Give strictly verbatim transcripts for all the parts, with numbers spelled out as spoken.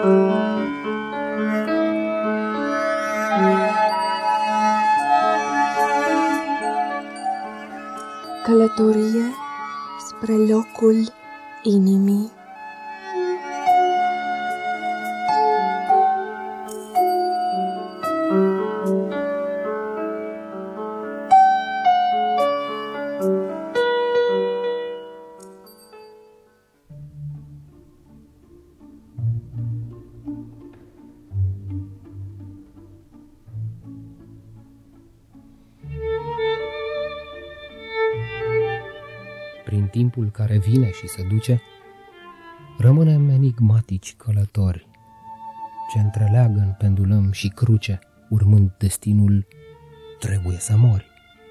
Călătorie spre locul inimii. Prin timpul care vine și se duce, rămânem enigmatici călători, ce întreleagă în pendulăm și cruce, urmând destinul, trebuie să mori.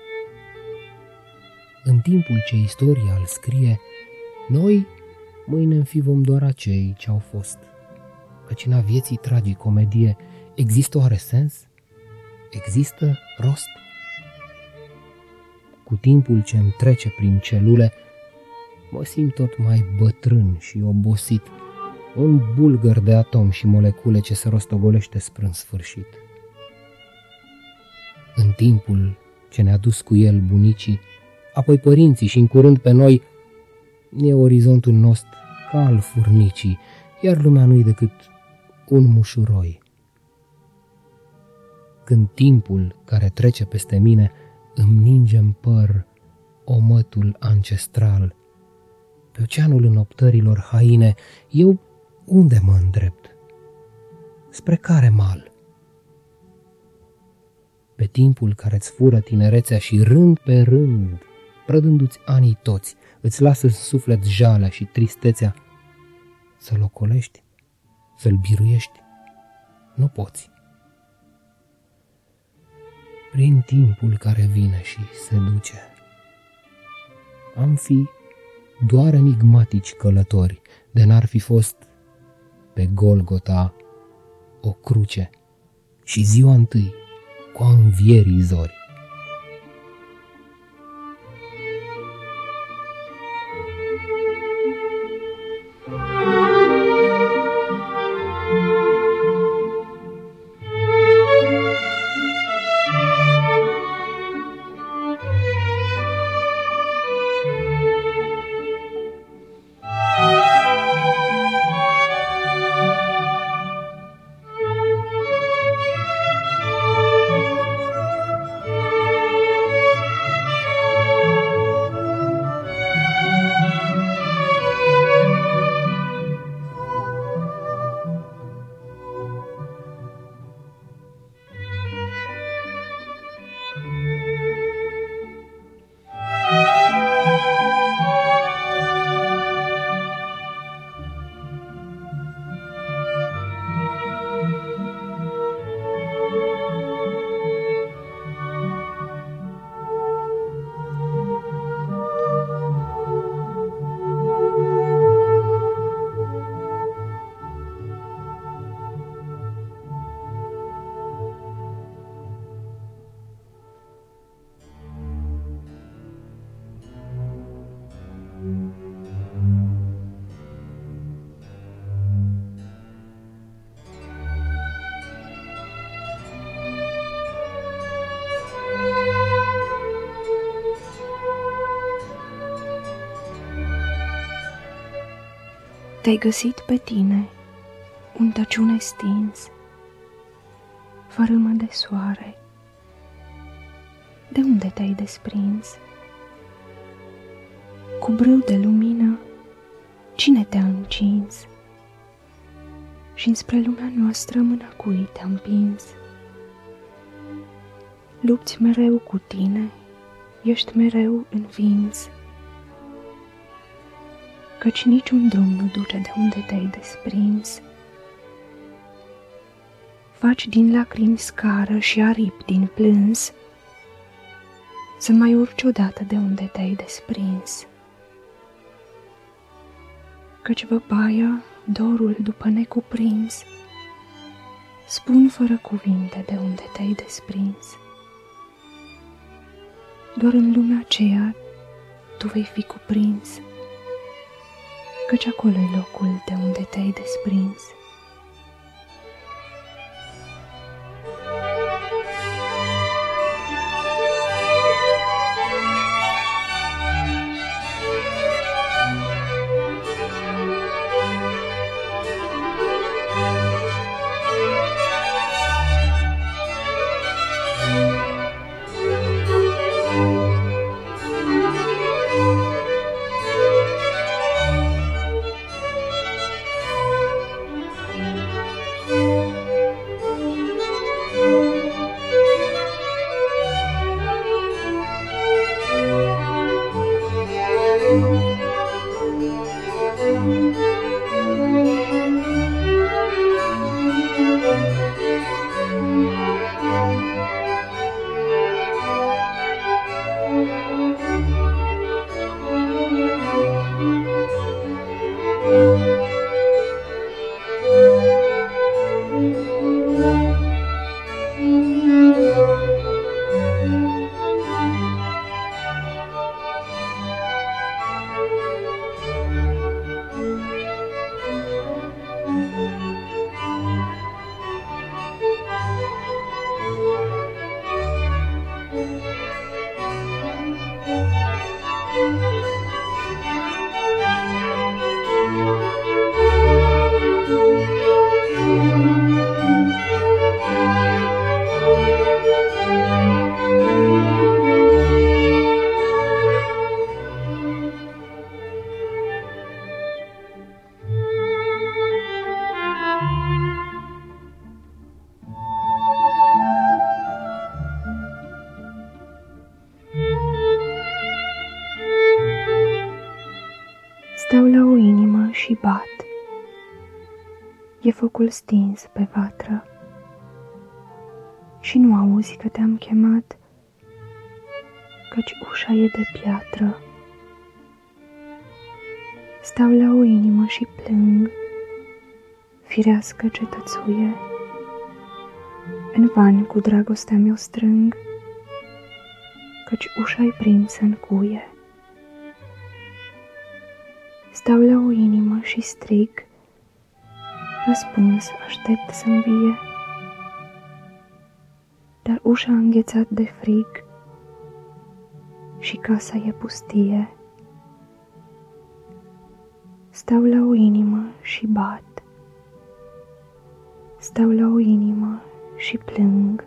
În timpul ce istoria îl scrie, noi mâine fi vom doar acei ce au fost, căci în a vieții tragicomedie există oare sens? Există rost? Cu timpul ce îmi trece prin celule, mă simt tot mai bătrân și obosit, un bulgăr de atom și molecule ce se rostogolește spre în sfârșit. În timpul ce ne-a dus cu el bunicii, apoi părinții și în curând pe noi, e orizontul nostru ca al furnicii, iar lumea nu-i decât un mușuroi. Când timpul care trece peste mine îmi ninge în păr omătul ancestral, pe oceanul înoptărilor haine, eu unde mă îndrept? Spre care mal? Pe timpul care-ți fură tinerețea și rând pe rând, prădându-ți anii toți, îți lasă în suflet jalea și tristețea, să-l ocolești, să-l biruiești, nu poți. Prin timpul care vine și se duce, am fi doar enigmatici călători, de n-ar fi fost pe Golgota o cruce și ziua întâi cu a învierii zori. Te-ai găsit pe tine, un tăciune stins, fărâmă de soare. De unde te-ai desprins? Cu brâu de lumină, cine te-a încins? Și înspre lumea noastră mâna cui te-a împins? Lupți mereu cu tine, ești mereu învins, căci niciun drum nu duce de unde te-ai desprins. Faci din lacrimi scară și aripi din plâns, să mai urci odată de unde te-ai desprins. Căci văpaia, dorul după necuprins, spun fără cuvinte de unde te-ai desprins. Doar în lumea aceea tu vei fi cuprins, căci acolo-i locul de unde te-ai desprins. Stau la o inimă și bat. E focul stins pe vatră și nu auzi că te-am chemat, căci ușa e de piatră. Stau la o inimă și plâng, firească cetățuie, în van cu dragostea mi-o strâng, căci ușa-i prinsă în cuie. Stau la o inimă și strig, răspuns aștept să-mi vie, dar ușa a înghețat de frig și casa e pustie. Stau la o inimă și bat, stau la o inimă și plâng,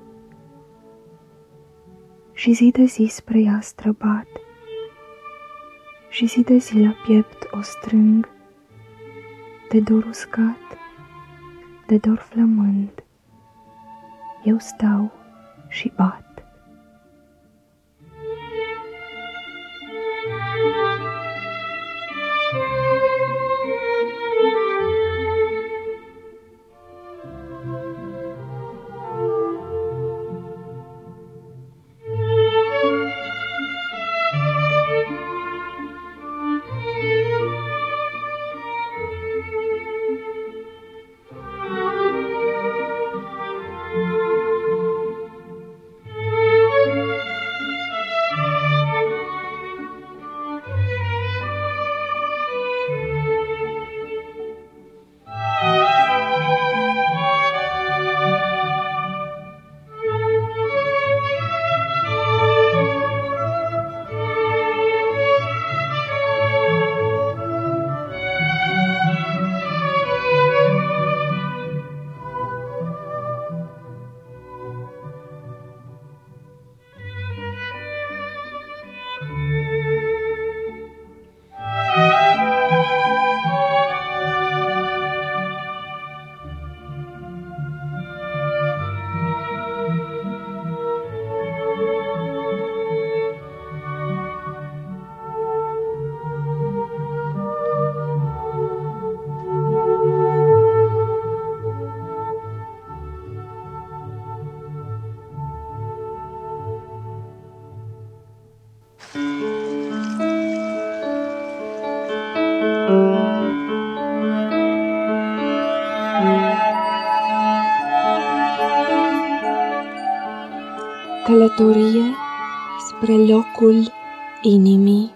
și zi de zi spre ea străbat, și zi de zi la piept o strâng, de dor uscat, de dor flămând, eu stau și bat. Călătorie spre locul inimii.